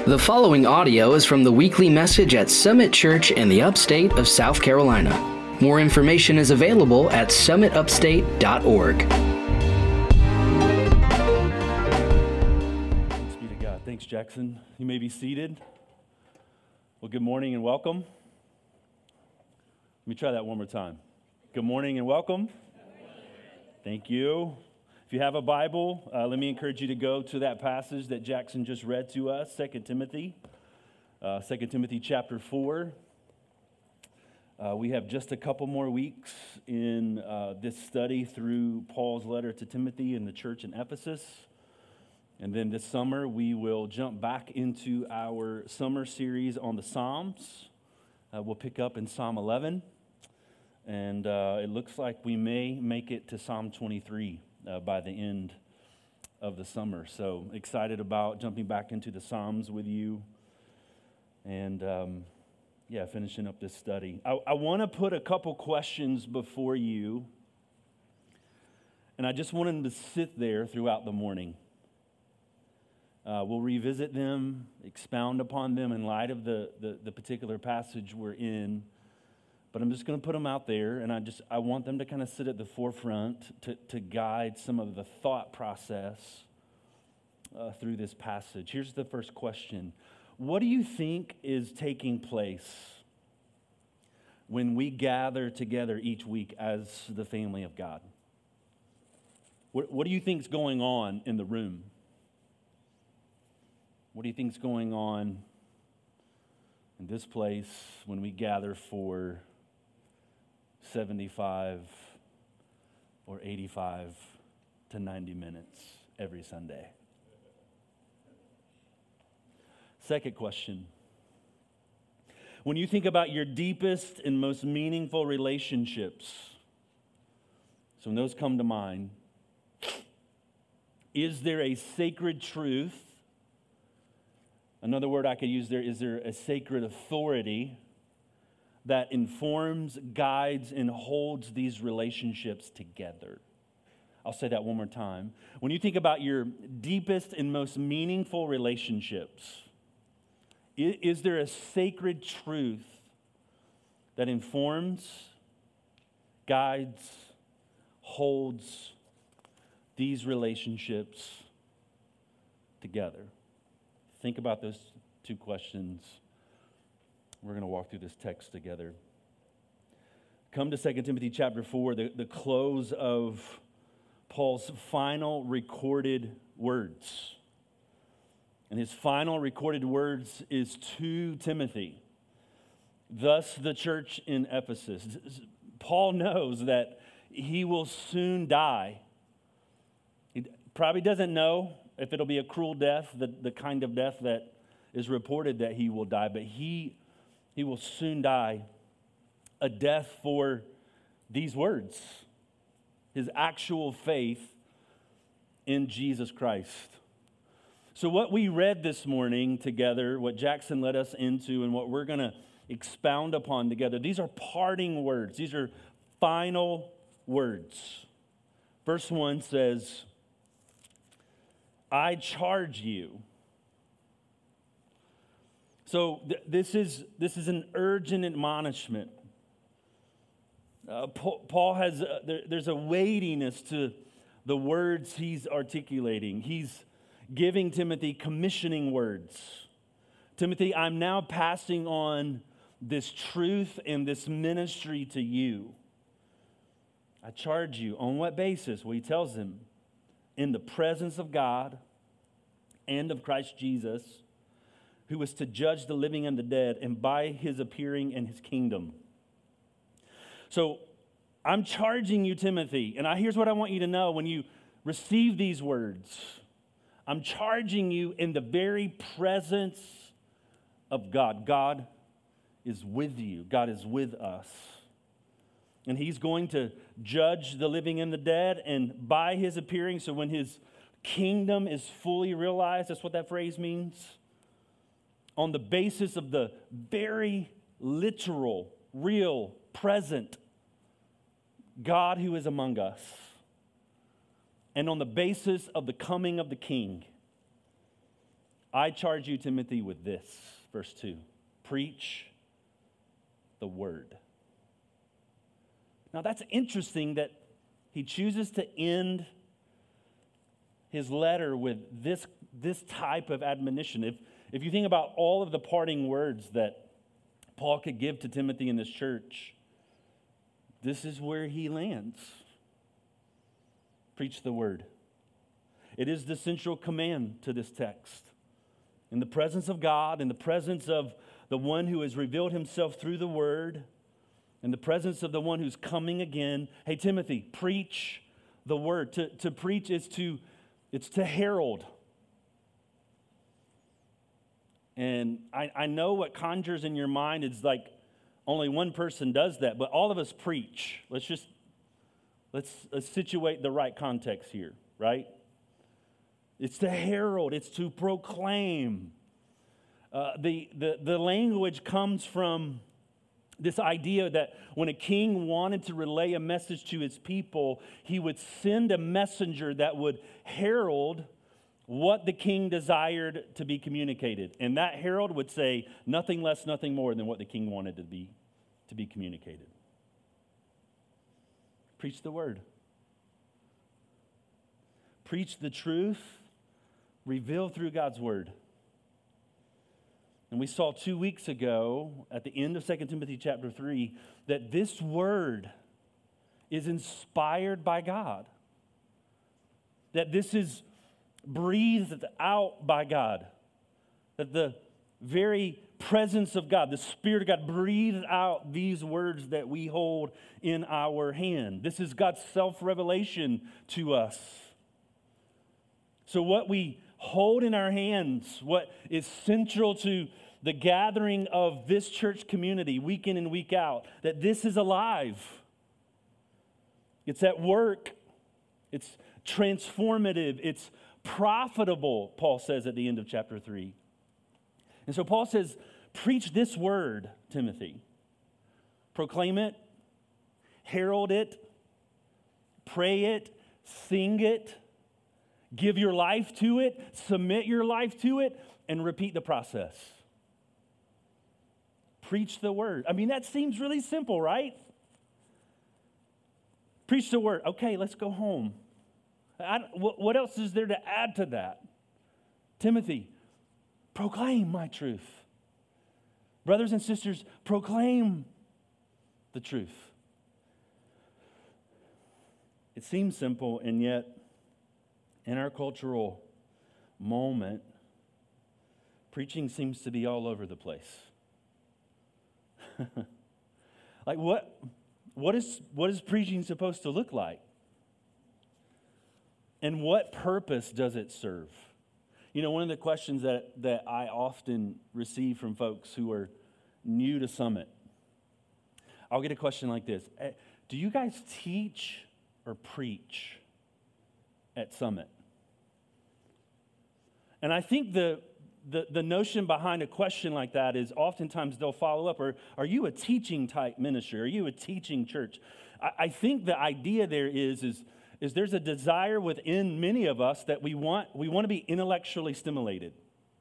The following audio is from the weekly message at Summit Church in the upstate of South Carolina. More information is available at summitupstate.org. Thanks be to God. Thanks, Jackson. You may be seated. Well, good morning and welcome. Let me try that one more time. Good morning and welcome. Thank you. If you have a Bible, let me encourage you to go to that passage that Jackson just read to us, 2 Timothy chapter 4. We have just a couple more weeks in this study through Paul's letter to Timothy and the church in Ephesus. And then this summer, we will jump back into our summer series on the Psalms. We'll pick up in Psalm 11. And it looks like we may make it to Psalm 23 by the end of the summer. So excited about jumping back into the Psalms with you and, finishing up this study. I want to put a couple questions before you, and I just want them to sit there throughout the morning. We'll revisit them, expound upon them in light of the particular passage we're in. But I'm just going to put them out there, and I want them to kind of sit at the forefront to guide some of the thought process through this passage. Here's the first question. What do you think is taking place when we gather together each week as the family of God? What do you think is going on in the room? What do you think is going on in this place when we gather for 75 or 85 to 90 minutes every Sunday? Second question. When you think about your deepest and most meaningful relationships, so when those come to mind, is there a sacred truth? Another word I could use there, is there a sacred authority that informs, guides, and holds these relationships together? I'll say that one more time. When you think about your deepest and most meaningful relationships, is there a sacred truth that informs, guides, holds these relationships together? Think about those two questions. We're going to walk through this text together. Come to 2 Timothy chapter 4, the close of Paul's final recorded words. And his final recorded words is to Timothy, thus the church in Ephesus. Paul knows that he will soon die. He probably doesn't know if it'll be a cruel death, the kind of death that is reported that he will die, but he will soon die a death for these words, his actual faith in Jesus Christ. So what we read this morning together, what Jackson led us into, and what we're going to expound upon together, these are parting words. These are final words. Verse 1 says, I charge you. So this is an urgent admonishment. Paul has, there's a weightiness to the words he's articulating. He's giving Timothy commissioning words. Timothy, I'm now passing on this truth and this ministry to you. I charge you. On what basis? Well, he tells him, in the presence of God and of Christ Jesus, who was to judge the living and the dead, and by his appearing in his kingdom. So I'm charging you, Timothy, and here's what I want you to know when you receive these words. I'm charging you in the very presence of God. God is with you. God is with us. And he's going to judge the living and the dead, and by his appearing, so when his kingdom is fully realized, that's what that phrase means, on the basis of the very literal, real, present God who is among us, and on the basis of the coming of the King, I charge you, Timothy, with this, verse 2. Preach the word. Now that's interesting that he chooses to end his letter with this type of admonition. If you think about all of the parting words that Paul could give to Timothy in this church, this is where he lands. Preach the word. It is the central command to this text. In the presence of God, in the presence of the one who has revealed himself through the word, in the presence of the one who's coming again, hey, Timothy, preach the word. To preach is to herald. And I know what conjures in your mind is like only one person does that, but all of us preach. Let's situate the right context here, right? It's to herald, it's to proclaim. The language comes from this idea that when a king wanted to relay a message to his people, he would send a messenger that would herald what the king desired to be communicated. And that herald would say nothing less, nothing more than what the king wanted to be communicated. Preach the word. Preach the truth revealed through God's word. And we saw 2 weeks ago at the end of 2 Timothy chapter 3 that this word is inspired by God. That this is breathed out by God. That the very presence of God, the Spirit of God, breathed out these words that we hold in our hand. This is God's self-revelation to us. So what we hold in our hands, what is central to the gathering of this church community week in and week out, that this is alive. It's at work. It's transformative. It's profitable, Paul says at the end of chapter 3. And so Paul says, preach this word, Timothy. Proclaim it, herald it, pray it, sing it, give your life to it, submit your life to it, and repeat the process. Preach the word. I mean, that seems really simple, right? Preach the word. Okay, let's go home. What else is there to add to that? Timothy, proclaim my truth. Brothers and sisters, proclaim the truth. It seems simple, and yet in our cultural moment, preaching seems to be all over the place. Like what is preaching supposed to look like? And what purpose does it serve? You know, one of the questions that I often receive from folks who are new to Summit, I'll get a question like this. Do you guys teach or preach at Summit? And I think the notion behind a question like that is oftentimes they'll follow up, or are you a teaching type ministry? Are you a teaching church? I think the idea there is there's a desire within many of us that we want to be intellectually stimulated.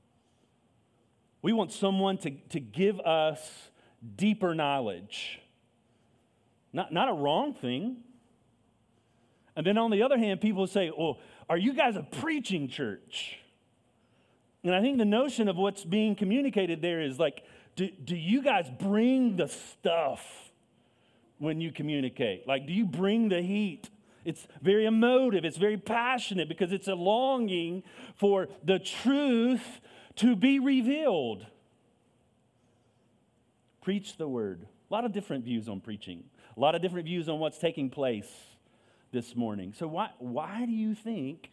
We want someone to give us deeper knowledge. Not a wrong thing. And then on the other hand, people say, well, are you guys a preaching church? And I think the notion of what's being communicated there is like, do you guys bring the stuff when you communicate? Like, do you bring the heat? It's very emotive. It's very passionate because it's a longing for the truth to be revealed. Preach the word. A lot of different views on preaching. A lot of different views on what's taking place this morning. So why do you think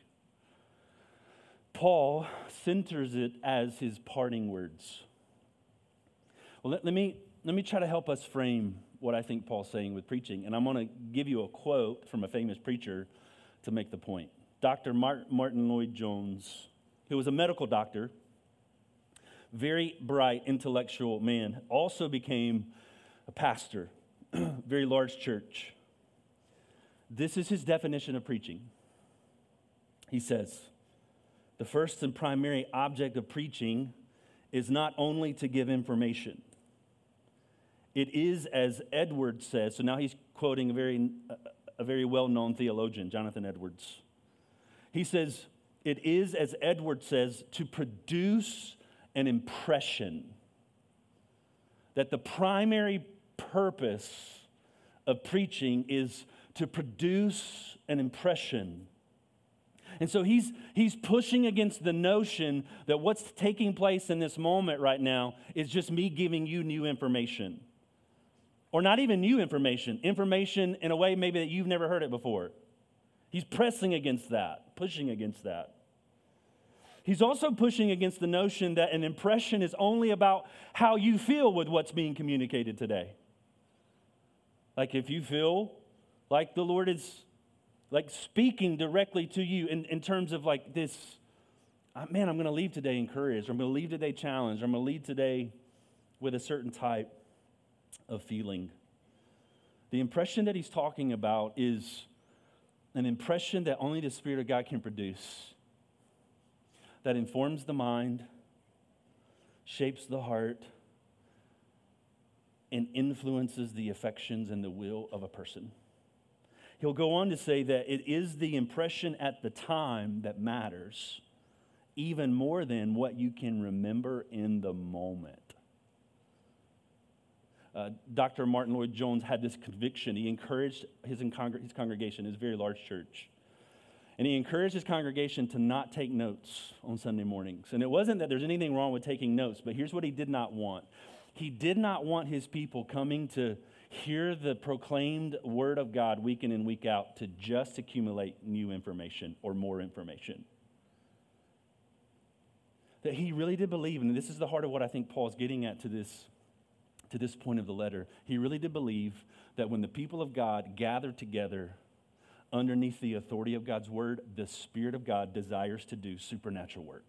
Paul centers it as his parting words? Well, let me try to help us frame what I think Paul's saying with preaching. And I'm going to give you a quote from a famous preacher to make the point. Dr. Martin Lloyd-Jones, who was a medical doctor, very bright, intellectual man, also became a pastor, very large church. This is his definition of preaching. He says, The first and primary object of preaching is not only to give information. It is, as Edwards says, so now he's quoting a very well-known theologian, Jonathan Edwards. He says, it is, as Edwards says, to produce an impression. That the primary purpose of preaching is to produce an impression. And so he's pushing against the notion that what's taking place in this moment right now is just me giving you new information. Or not even new information in a way maybe that you've never heard it before. He's pressing against that, pushing against that. He's also pushing against the notion that an impression is only about how you feel with what's being communicated today. Like if you feel like the Lord is like speaking directly to you in terms of like this, man, I'm going to leave today encouraged, or I'm going to leave today challenged, or I'm going to leave today with a certain type of feeling. The impression that he's talking about is an impression that only the Spirit of God can produce, that informs the mind, shapes the heart, and influences the affections and the will of a person. He'll go on to say that it is the impression at the time that matters, even more than what you can remember in the moment. Dr. Martin Lloyd-Jones had this conviction. He encouraged his congregation, his very large church, and he encouraged his congregation to not take notes on Sunday mornings. And it wasn't that there's anything wrong with taking notes, but here's what he did not want. He did not want his people coming to hear the proclaimed word of God week in and week out to just accumulate new information or more information. That he really did believe, and this is the heart of what I think Paul's getting at to this point of the letter. He really did believe that when the people of God gather together underneath the authority of God's word, the Spirit of God desires to do supernatural work.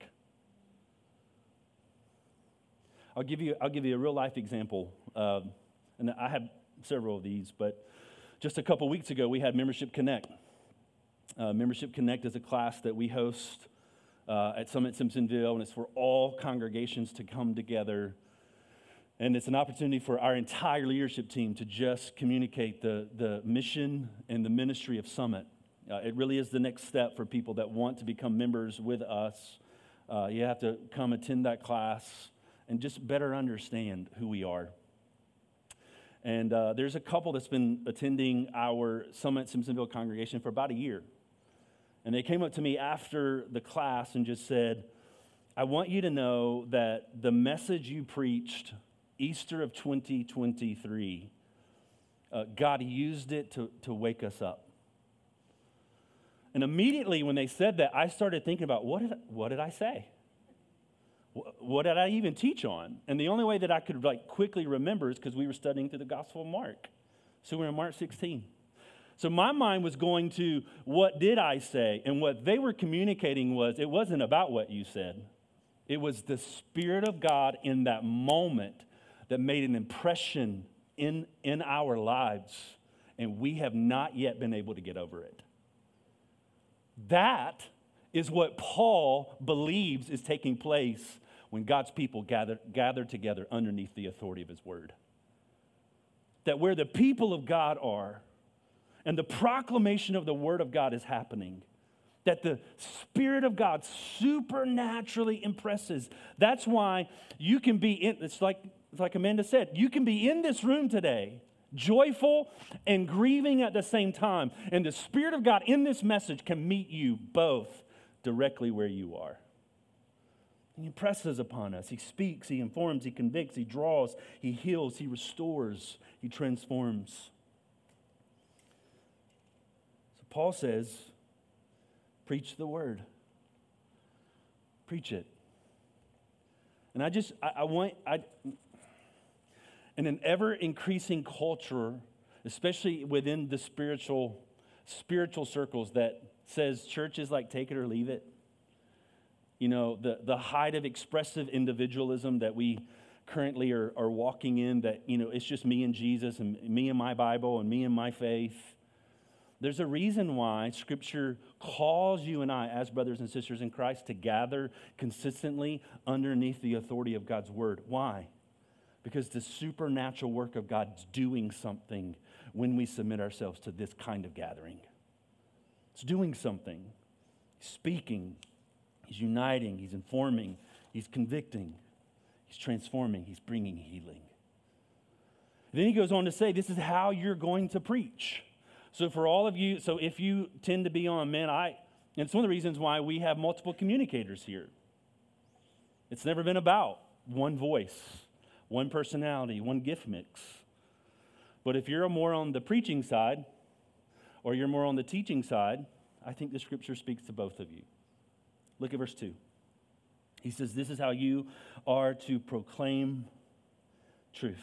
I'll give you a real life example, and I have several of these, but just a couple weeks ago we had Membership Connect. Membership Connect is a class that we host at Summit Simpsonville, and it's for all congregations to come together. And it's an opportunity for our entire leadership team to just communicate the mission and the ministry of Summit. It really is the next step for people that want to become members with us. You have to come attend that class and just better understand who we are. And there's a couple that's been attending our Summit Simpsonville congregation for about a year. And they came up to me after the class and just said, I want you to know that the message you preached Easter of 2023, God used it to wake us up. And immediately when they said that, I started thinking about, what did I say? What did I even teach on? And the only way that I could quickly remember is because we were studying through the Gospel of Mark. So we're in Mark 16. So my mind was going to, what did I say? And what they were communicating was, it wasn't about what you said. It was the Spirit of God in that moment that made an impression in our lives, and we have not yet been able to get over it. That is what Paul believes is taking place when God's people gather together underneath the authority of his word. That where the people of God are, and the proclamation of the word of God is happening, that the Spirit of God supernaturally impresses. That's why you can be in, it's like Amanda said, you can be in this room today, joyful and grieving at the same time. And the Spirit of God in this message can meet you both directly where you are. He impresses upon us. He speaks, he informs, he convicts, he draws, he heals, he restores, he transforms. So Paul says, preach the word. Preach it. And in an ever-increasing culture, especially within the spiritual circles that says church is like take it or leave it, you know, the height of expressive individualism that we currently are walking in, that, you know, it's just me and Jesus and me and my Bible and me and my faith. There's a reason why Scripture calls you and I, as brothers and sisters in Christ, to gather consistently underneath the authority of God's Word. Why? Because the supernatural work of God's doing something when we submit ourselves to this kind of gathering. It's doing something. He's speaking. He's uniting. He's informing. He's convicting. He's transforming. He's bringing healing. Then he goes on to say, this is how you're going to preach. So for all of you, so if you tend to be on, man, and it's one of the reasons why we have multiple communicators here. It's never been about one voice, one personality, one gift mix. But if you're more on the preaching side, or you're more on the teaching side, I think the Scripture speaks to both of you. Look at verse 2. He says, this is how you are to proclaim truth.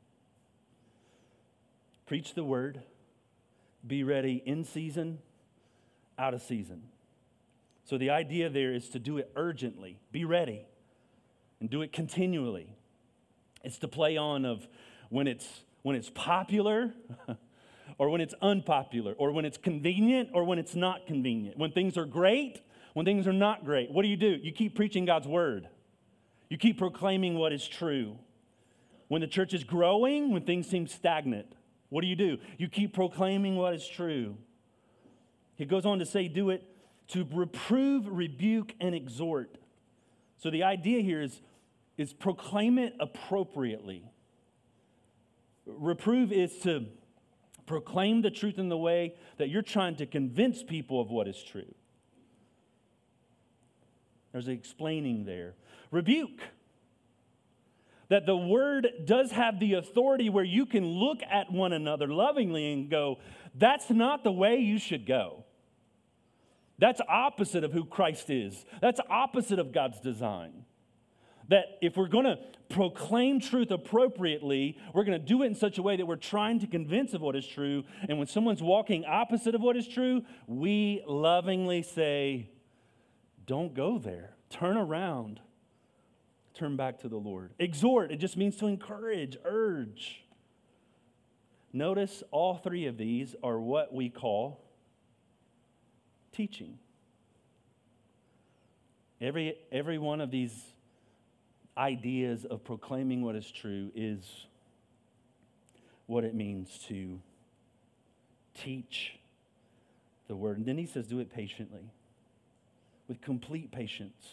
Preach the word. Be ready in season, out of season. So the idea there is to do it urgently. Be ready. And do it continually. It's to play on of when it's popular or when it's unpopular, or when it's convenient or when it's not convenient. When things are great, when things are not great. What do? You keep preaching God's word. You keep proclaiming what is true. When the church is growing, when things seem stagnant, what do? You keep proclaiming what is true. He goes on to say, do it to reprove, rebuke, and exhort. So the idea here is proclaim it appropriately. Reprove is to proclaim the truth in the way that you're trying to convince people of what is true. There's an explaining there. Rebuke. That the word does have the authority where you can look at one another lovingly and go, that's not the way you should go. That's opposite of who Christ is. That's opposite of God's design. That if we're going to proclaim truth appropriately, we're going to do it in such a way that we're trying to convince of what is true. And when someone's walking opposite of what is true, we lovingly say, don't go there. Turn around. Turn back to the Lord. Exhort, it just means to encourage, urge. Notice all three of these are what we call teaching. Every one of these ideas of proclaiming what is true is what it means to teach the word. And then he says, do it patiently, with complete patience.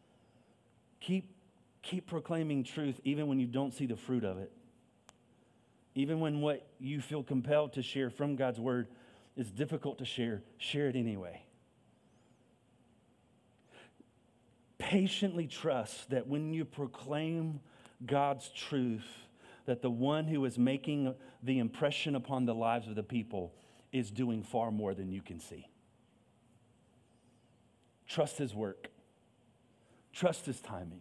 Keep proclaiming truth even when you don't see the fruit of it. Even when what you feel compelled to share from God's word is difficult to share it anyway. Patiently trust that when you proclaim God's truth, that the one who is making the impression upon the lives of the people is doing far more than you can see. Trust his work. Trust his timing.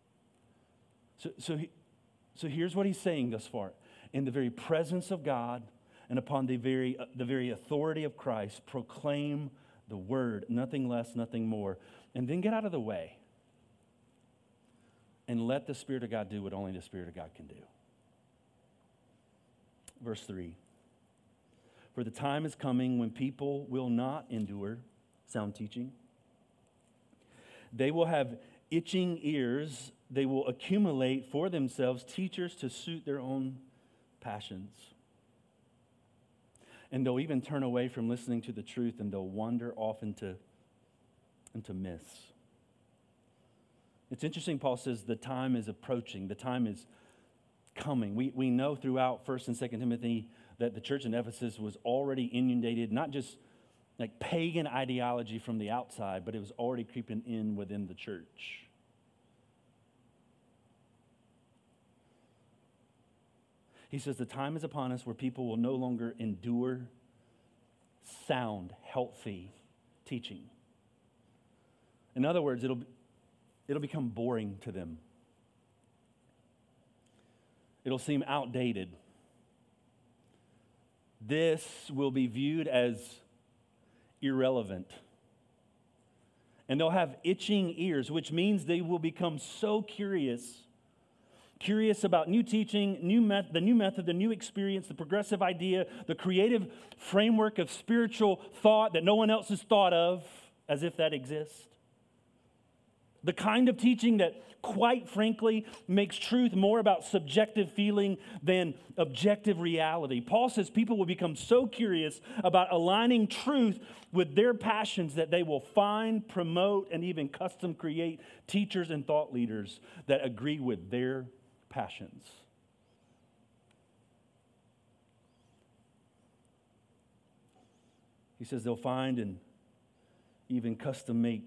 So here's what he's saying thus far. In the very presence of God and upon the very authority of Christ, proclaim the word, nothing less, nothing more. And then get out of the way and let the Spirit of God do what only the Spirit of God can do. Verse 3. For the time is coming when people will not endure sound teaching. They will have itching ears. They will accumulate for themselves teachers to suit their own passions. And they'll even turn away from listening to the truth, and they'll wander off into myths. It's interesting, Paul says the time is approaching. The time is coming. We know throughout 1 and 2 Timothy that the church in Ephesus was already inundated, not just like pagan ideology from the outside, but it was already creeping in within the church. He says the time is upon us where people will no longer endure sound, healthy teaching. In other words, it'll become boring to them. It'll seem outdated. This will be viewed as irrelevant. And they'll have itching ears, which means they will become so curious curious about new teaching, the new method, the new experience, the progressive idea, the creative framework of spiritual thought that no one else has thought of, as if that exists. The kind of teaching that, quite frankly, makes truth more about subjective feeling than objective reality. Paul says people will become so curious about aligning truth with their passions that they will find, promote, and even custom create teachers and thought leaders that agree with their passions. He says they'll find and even custom make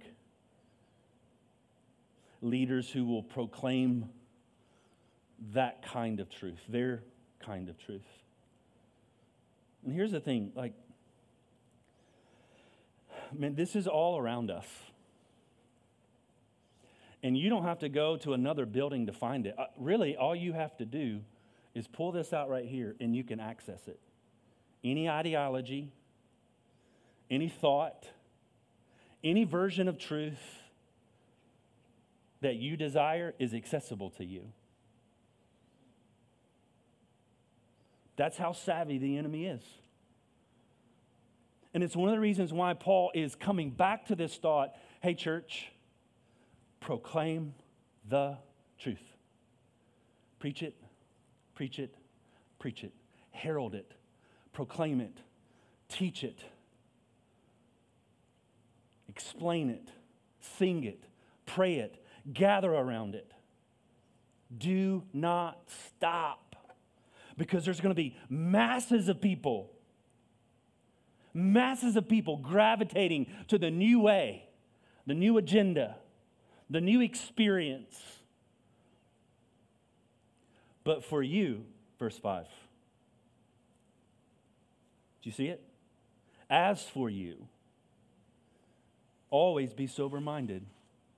leaders who will proclaim that kind of truth, their kind of truth. And here's the thing, this is all around us. And you don't have to go to another building to find it. Really, all you have to do is pull this out right here and you can access it. Any ideology, any thought, any version of truth that you desire is accessible to you. That's how savvy the enemy is. And it's one of the reasons why Paul is coming back to this thought, hey church, proclaim the truth. Preach it, preach it, preach it. Herald it, proclaim it, teach it, explain it, sing it, pray it, gather around it. Do not stop, because there's going to be masses of people gravitating to the new way, the new agenda, the new experience. But for you, verse 5, do you see it? As for you, always be sober-minded.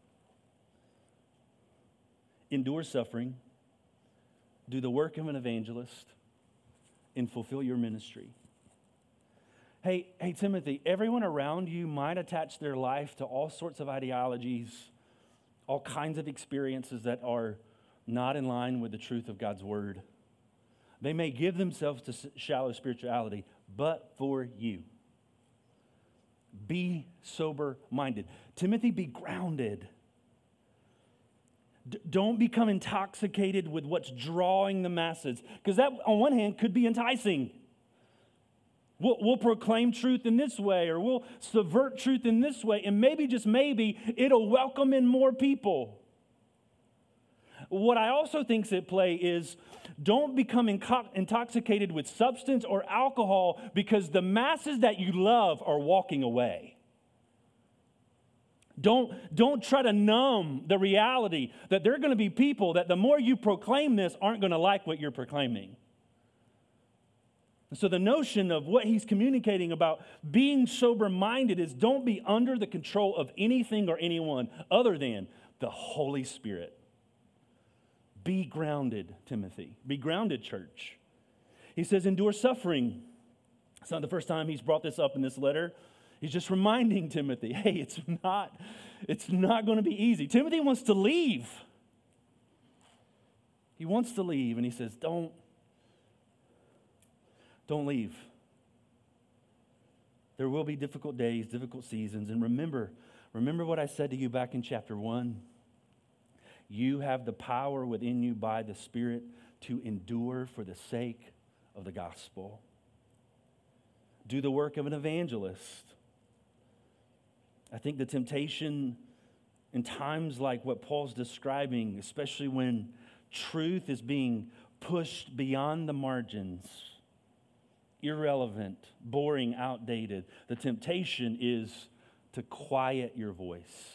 Endure suffering, do the work of an evangelist, and fulfill your ministry. Hey, Timothy, everyone around you might attach their life to all sorts of ideologies, all kinds of experiences that are not in line with the truth of God's word. They may give themselves to shallow spirituality, but for you, be sober-minded. Timothy, be grounded. Don't become intoxicated with what's drawing the masses, because that, on one hand, could be enticing. We'll proclaim truth in this way, or we'll subvert truth in this way, and maybe, just maybe, it'll welcome in more people. What I also think's at play is don't become intoxicated with substance or alcohol because the masses that you love are walking away. Don't try to numb the reality that there are going to be people that the more you proclaim this aren't going to like what you're proclaiming. So the notion of what he's communicating about being sober-minded is don't be under the control of anything or anyone other than the Holy Spirit. Be grounded, Timothy. Be grounded, church. He says, endure suffering. It's not the first time he's brought this up in this letter. He's just reminding Timothy, hey, it's not going to be easy. Timothy wants to leave. He wants to leave, and he says, don't leave. There will be difficult days, difficult seasons, and remember what I said to you back in chapter 1. You have the power within you by the Spirit to endure for the sake of the gospel. Do the work of an evangelist. I think the temptation in times like what Paul's describing, especially when truth is being pushed beyond the margins, irrelevant, boring, outdated, the temptation is to quiet your voice.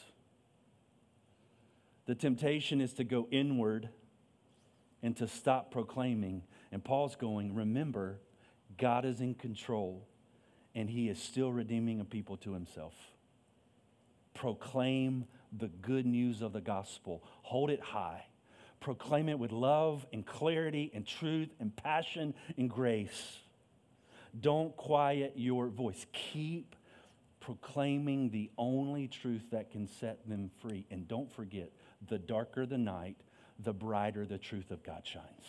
The temptation is to go inward and to stop proclaiming. And Paul's going, remember, God is in control and he is still redeeming a people to himself. Proclaim the good news of the gospel. Hold it high. Proclaim it with love and clarity and truth and passion and grace. Don't quiet your voice. Keep proclaiming the only truth that can set them free. And don't forget, the darker the night, the brighter the truth of God shines.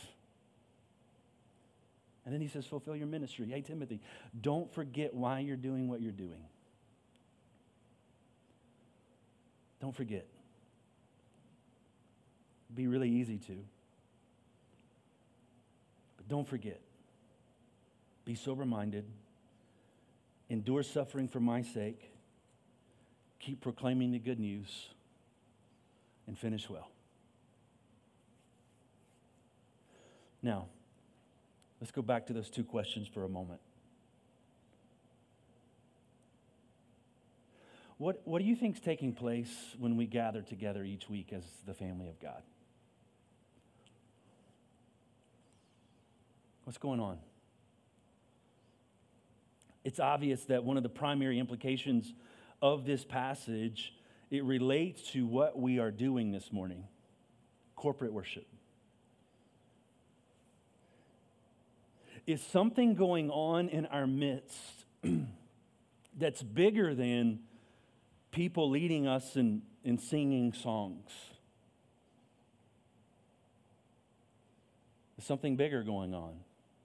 And then he says, fulfill your ministry. Hey, Timothy, don't forget why you're doing what you're doing. Don't forget. It'd be really easy to. But don't forget. Be sober-minded. Endure suffering for my sake. Keep proclaiming the good news. And finish well. Now, let's go back to those two questions for a moment. What do you think is taking place when we gather together each week as the family of God? What's going on? It's obvious that one of the primary implications of this passage, it relates to what we are doing this morning, corporate worship. Is something going on in our midst that's bigger than people leading us in singing songs? Is something bigger going on?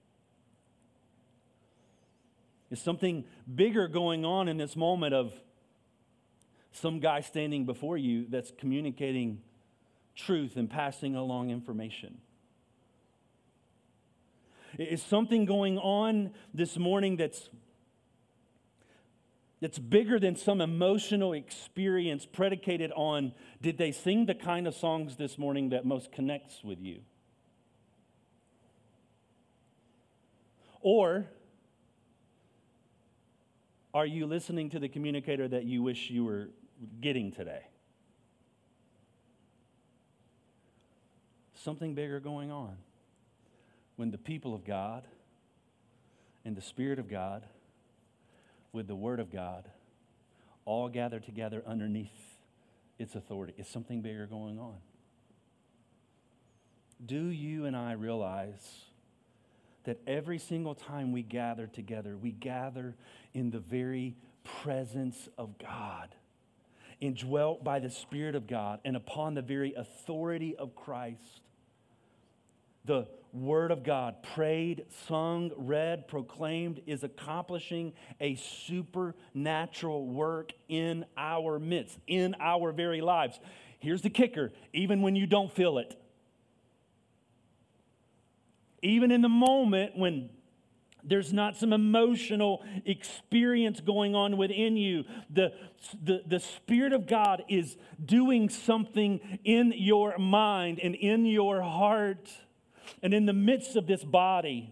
Is something bigger going on in this moment of some guy standing before you that's communicating truth and passing along information? Is something going on this morning that's bigger than some emotional experience predicated on, did they sing the kind of songs this morning that most connects with you? Or are you listening to the communicator that you wish you were getting today? Something bigger going on when the people of God and the Spirit of God with the Word of God all gather together underneath its authority. Is something bigger going on? Do you and I realize that every single time we gather together, we gather in the very presence of God, indwelt by the Spirit of God, and upon the very authority of Christ? The Word of God, prayed, sung, read, proclaimed, is accomplishing a supernatural work in our midst, in our very lives. Here's the kicker, even when you don't feel it. Even in the moment when there's not some emotional experience going on within you, the Spirit of God is doing something in your mind and in your heart and in the midst of this body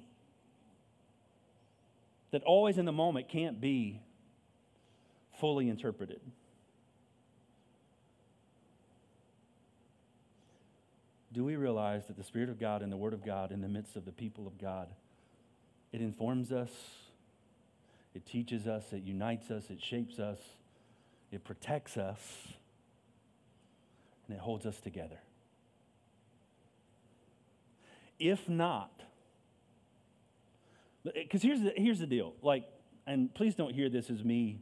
that always in the moment can't be fully interpreted. Do we realize that the Spirit of God and the Word of God in the midst of the people of God, it informs us, it teaches us, it unites us, it shapes us, it protects us, and it holds us together? If not, because here's the deal, and please don't hear this as me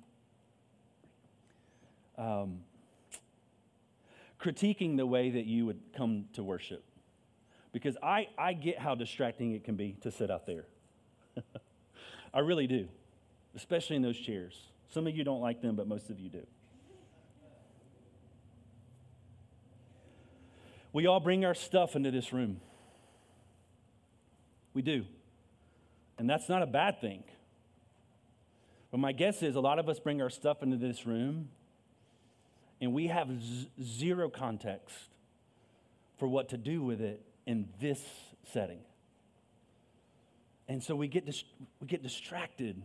critiquing the way that you would come to worship, because I get how distracting it can be to sit out there. I really do, especially in those chairs. Some of you don't like them, but most of you do. We all bring our stuff into this room. We do. And that's not a bad thing. But my guess is a lot of us bring our stuff into this room and we have zero context for what to do with it in this setting. And so we get distracted.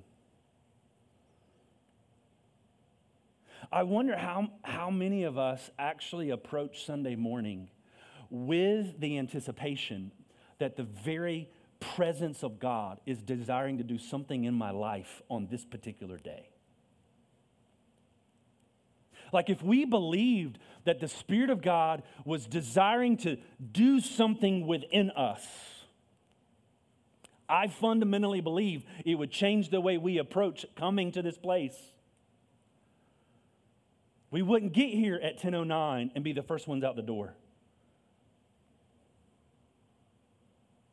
I wonder how many of us actually approach Sunday morning with the anticipation that the very presence of God is desiring to do something in my life on this particular day. Like if we believed that the Spirit of God was desiring to do something within us, I fundamentally believe it would change the way we approach coming to this place. We wouldn't get here at 10:09 and be the first ones out the door.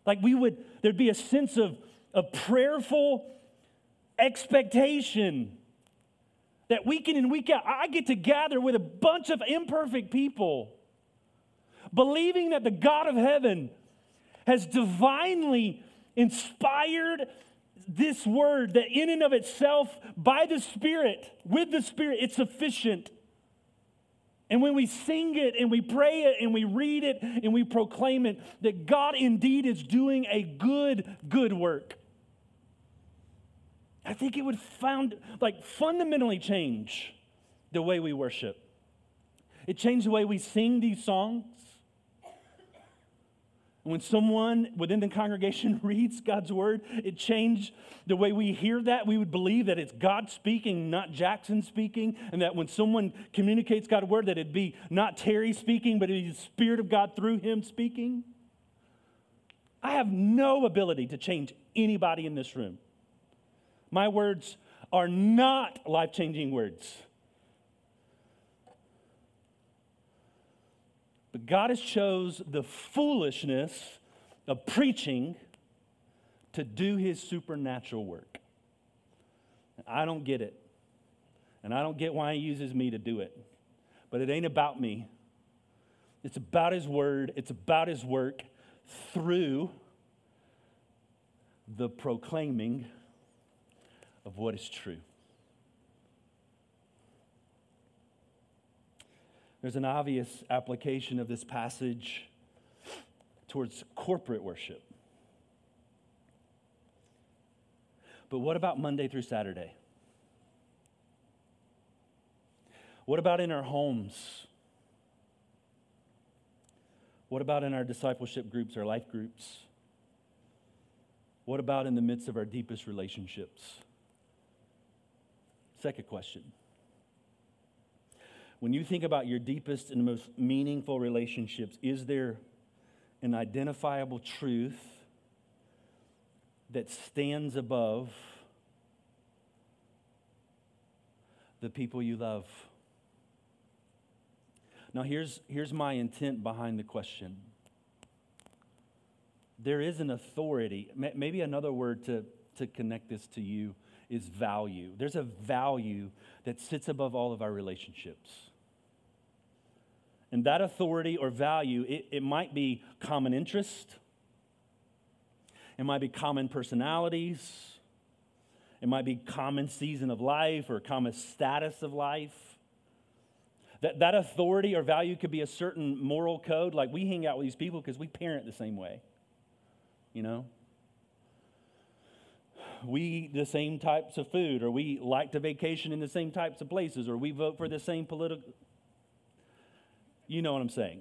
Like there'd be a sense of prayerful expectation that week in and week out, I get to gather with a bunch of imperfect people, believing that the God of heaven has divinely inspired this word, that in and of itself, by the Spirit, with the Spirit, it's sufficient. And when we sing it and we pray it and we read it and we proclaim it, that God indeed is doing a good work. I think it would fundamentally change the way we worship. It changed the way we sing these songs. When someone within the congregation reads God's word, it changed the way we hear that. We would believe that it's God speaking, not Jackson speaking, and that when someone communicates God's word, that it'd be not Terry speaking, but it'd be the Spirit of God through him speaking. I have no ability to change anybody in this room. My words are not life-changing words. But God has chose the foolishness of preaching to do his supernatural work. I don't get it. And I don't get why he uses me to do it. But it ain't about me. It's about his word. It's about his work through the proclaiming of what is true. There's an obvious application of this passage towards corporate worship. But what about Monday through Saturday? What about in our homes? What about in our discipleship groups, our life groups? What about in the midst of our deepest relationships? Second question. When you think about your deepest and most meaningful relationships, is there an identifiable truth that stands above the people you love? Now, here's my intent behind the question. There is an authority. Maybe another word to connect this to you is value. There's a value that sits above all of our relationships. And that authority or value, it might be common interest. It might be common personalities. It might be common season of life or common status of life. That authority or value could be a certain moral code. Like we hang out with these people because we parent the same way. You know? We eat the same types of food, or we like to vacation in the same types of places, or we vote for the same political... You know what I'm saying.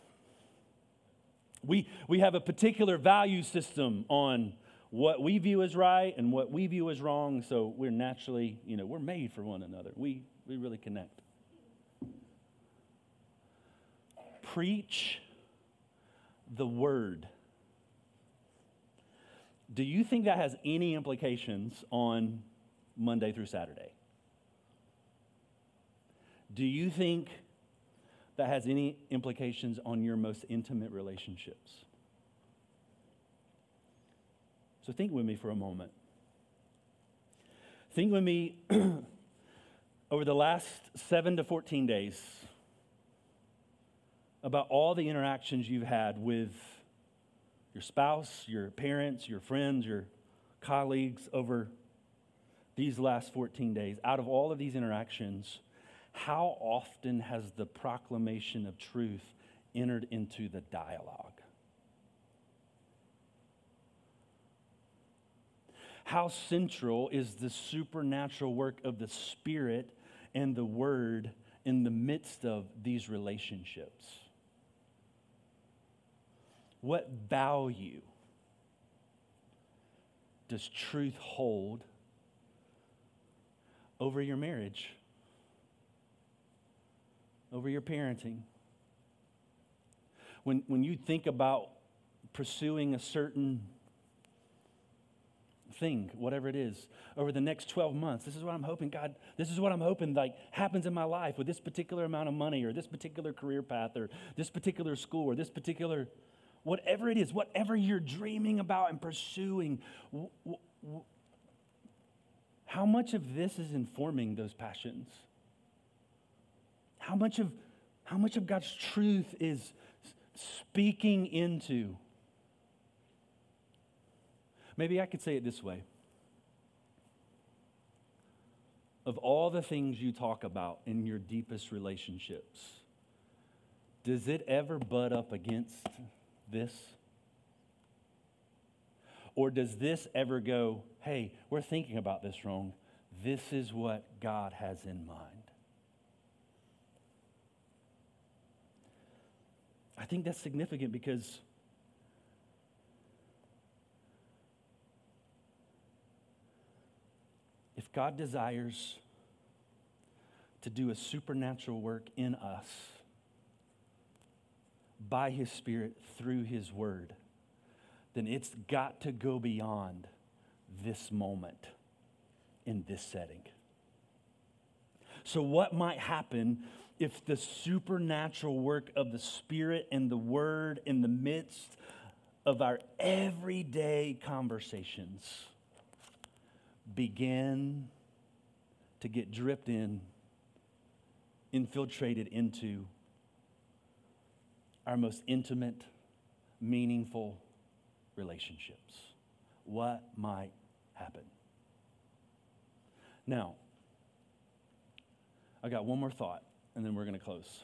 We have a particular value system on what we view as right and what we view as wrong, so we're naturally, we're made for one another. We really connect. Preach the word. Do you think that has any implications on Monday through Saturday? Do you think that has any implications on your most intimate relationships? So think with me for a moment. Think with me over the last 7 to 14 days about all the interactions you've had with your spouse, your parents, your friends, your colleagues over these last 14 days. Out of all of these interactions, how often has the proclamation of truth entered into the dialogue? How central is the supernatural work of the Spirit and the Word in the midst of these relationships? What value does truth hold over your marriage? Over your parenting? When you think about pursuing a certain thing, whatever it is, over the next 12 months, this is what I'm hoping, God, this is what I'm hoping happens in my life with this particular amount of money or this particular career path or this particular school or this particular whatever it is, whatever you're dreaming about and pursuing, how much of this is informing those passions? How much of God's truth is speaking into? Maybe I could say it this way. Of all the things you talk about in your deepest relationships, does it ever butt up against this? Or does this ever go, hey, we're thinking about this wrong. This is what God has in mind. I think that's significant because if God desires to do a supernatural work in us by His Spirit through His Word, then it's got to go beyond this moment in this setting. So what might happen if the supernatural work of the Spirit and the Word in the midst of our everyday conversations begin to get dripped in, infiltrated into our most intimate, meaningful relationships? What might happen? Now, I got one more thought, and then we're going to close.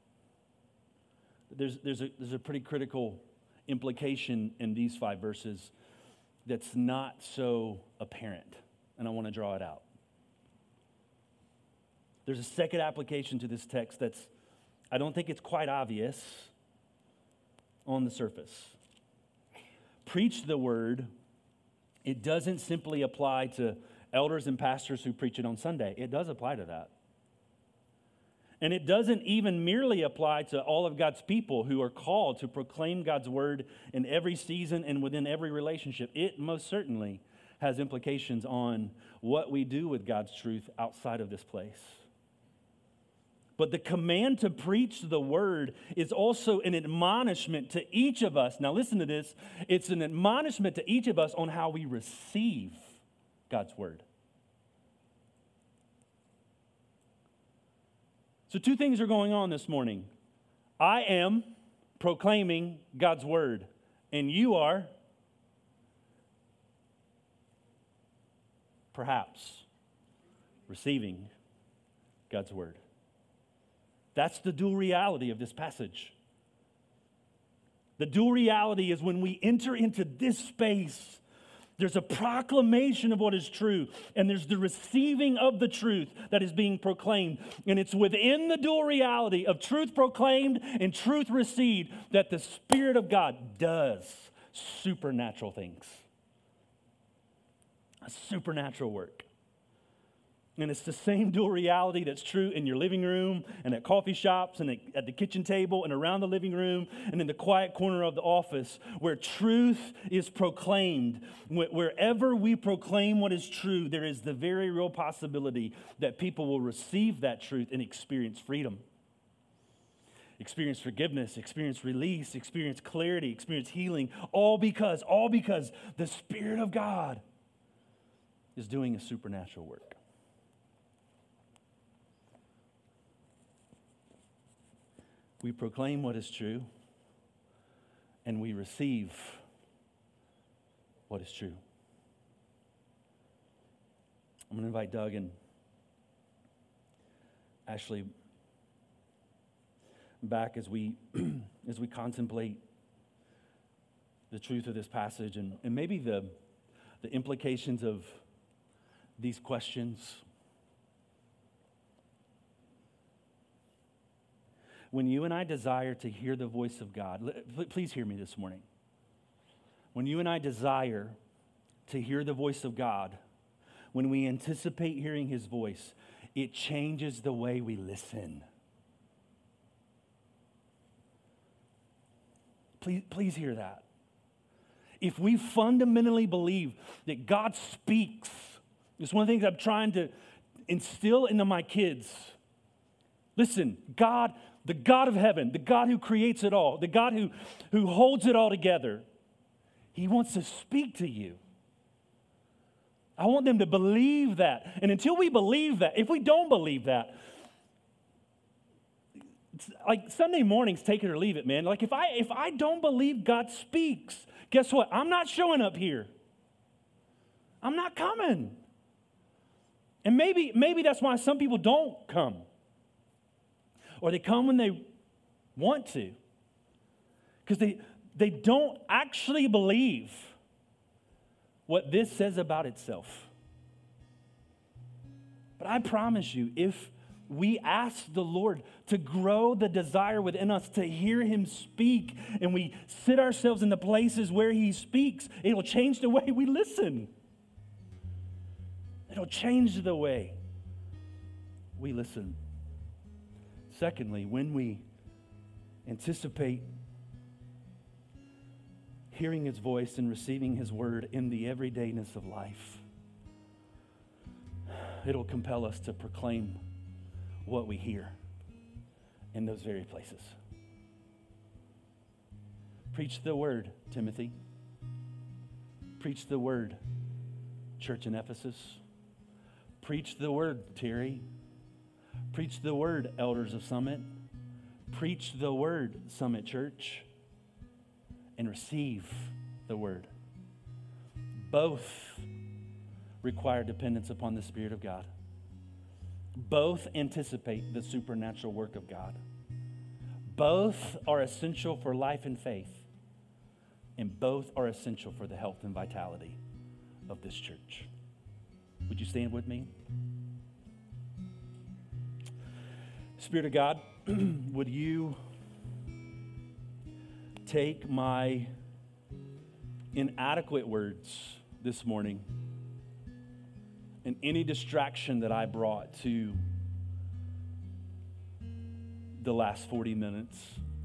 There's a pretty critical implication in these 5 verses that's not so apparent, and I want to draw it out. There's a second application to this text I don't think it's quite obvious on the surface. Preach the word. It doesn't simply apply to elders and pastors who preach it on Sunday. It does apply to that. And it doesn't even merely apply to all of God's people who are called to proclaim God's word in every season and within every relationship. It most certainly has implications on what we do with God's truth outside of this place. But the command to preach the word is also an admonishment to each of us. Now listen to this. It's an admonishment to each of us on how we receive God's word. So 2 things are going on this morning. I am proclaiming God's word, and you are perhaps receiving God's word. That's the dual reality of this passage. The dual reality is when we enter into this space, there's a proclamation of what is true, and there's the receiving of the truth that is being proclaimed. And it's within the dual reality of truth proclaimed and truth received that the Spirit of God does supernatural things. A supernatural work. And it's the same dual reality that's true in your living room and at coffee shops and at the kitchen table and around the living room and in the quiet corner of the office where truth is proclaimed. Wherever we proclaim what is true, there is the very real possibility that people will receive that truth and experience freedom, experience forgiveness, experience release, experience clarity, experience healing, all because the Spirit of God is doing a supernatural work. We proclaim what is true, and we receive what is true. I'm going to invite Doug and Ashley back as we contemplate the truth of this passage and maybe the implications of these questions. When you and I desire to hear the voice of God, please hear me this morning. When you and I desire to hear the voice of God, when we anticipate hearing His voice, it changes the way we listen. Please hear that. If we fundamentally believe that God speaks, it's one of the things I'm trying to instill into my kids. Listen, God the God of heaven, the God who creates it all, the God who holds it all together, he wants to speak to you. I want them to believe that. And until we believe that, if we don't believe that, it's like Sunday mornings, take it or leave it, man. Like if I don't believe God speaks, guess what? I'm not showing up here. I'm not coming. And maybe that's why some people don't come. Or they come when they want to. Because they don't actually believe what this says about itself. But I promise you, if we ask the Lord to grow the desire within us to hear him speak, and we sit ourselves in the places where he speaks, it'll change the way we listen. It'll change the way we listen. Secondly, when we anticipate hearing his voice and receiving his word in the everydayness of life, it'll compel us to proclaim what we hear in those very places. Preach the word, Timothy. Preach the word, church in Ephesus. Preach the word, Terry. Preach the word, elders of Summit. Preach the word, Summit Church. And receive the word. Both require dependence upon the Spirit of God. Both anticipate the supernatural work of God. Both are essential for life and faith. And both are essential for the health and vitality of this church. Would you stand with me? Spirit of God, would you take my inadequate words this morning and any distraction that I brought to the last 40 minutes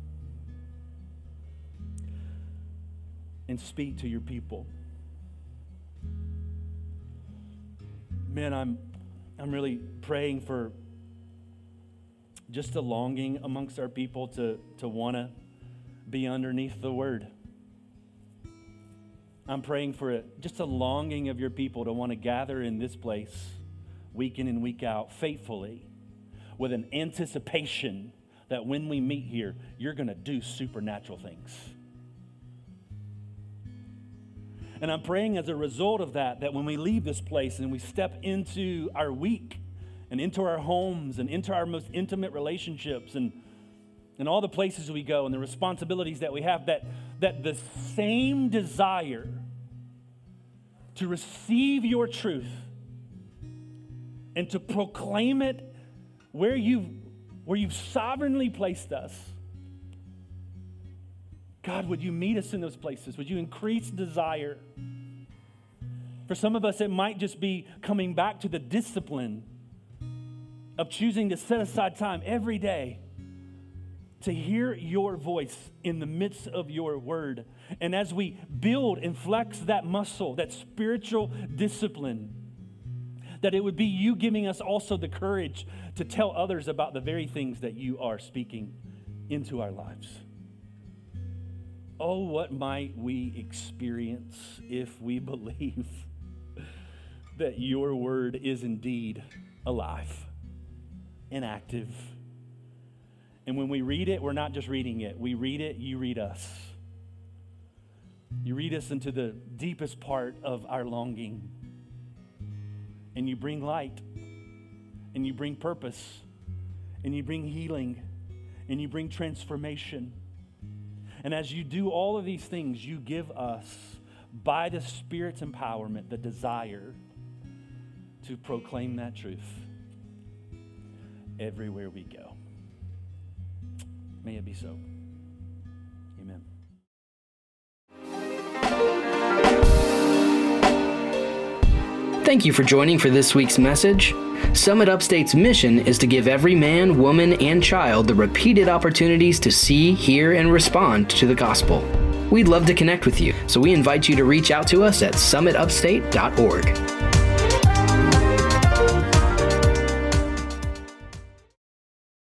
and speak to your people. Man, I'm really praying for just a longing amongst our people to want to be underneath the word. I'm praying for just a longing of your people to want to gather in this place week in and week out faithfully with an anticipation that when we meet here, you're going to do supernatural things. And I'm praying as a result of that when we leave this place and we step into our week and into our homes and into our most intimate relationships and all the places we go and the responsibilities that we have, that the same desire to receive your truth and to proclaim it where you've sovereignly placed us. God, would you meet us in those places? Would you increase desire? For some of us, it might just be coming back to the discipline of choosing to set aside time every day to hear your voice in the midst of your word. And as we build and flex that muscle, that spiritual discipline, that it would be you giving us also the courage to tell others about the very things that you are speaking into our lives. Oh, what might we experience if we believe that your word is indeed alive and active. And when we read it, we're not just reading it. We read it, you read us. You read us into the deepest part of our longing. And you bring light. And you bring purpose. And you bring healing. And you bring transformation. And as you do all of these things, you give us, by the Spirit's empowerment, the desire to proclaim that truth everywhere we go. May it be so. Amen. Thank you for joining for this week's message. Summit Upstate's mission is to give every man, woman, and child the repeated opportunities to see, hear, and respond to the gospel. We'd love to connect with you, so we invite you to reach out to us at summitupstate.org.